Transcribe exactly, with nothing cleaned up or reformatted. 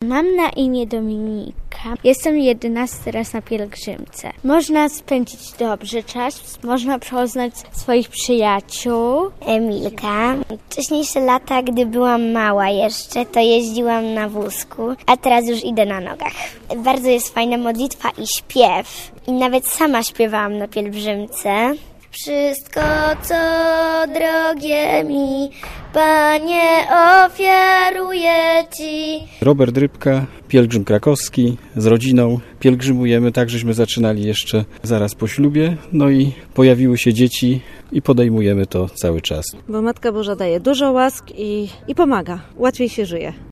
Mam na imię Dominika. Jestem jedenasty raz na pielgrzymce. Można spędzić dobrze czas, można poznać swoich przyjaciół. Emilka. Wcześniejsze lata, gdy byłam mała jeszcze, to jeździłam na wózku, a teraz już idę na nogach. Bardzo jest fajna modlitwa i śpiew. I nawet sama śpiewałam na pielgrzymce. Wszystko, co drogie mi, Panie, ofiaruję Ci. Robert Rybka, pielgrzym krakowski, z rodziną. Pielgrzymujemy, tak żeśmy zaczynali jeszcze zaraz po ślubie. No i pojawiły się dzieci i podejmujemy to cały czas. Bo Matka Boża daje dużo łask i, i pomaga. Łatwiej się żyje.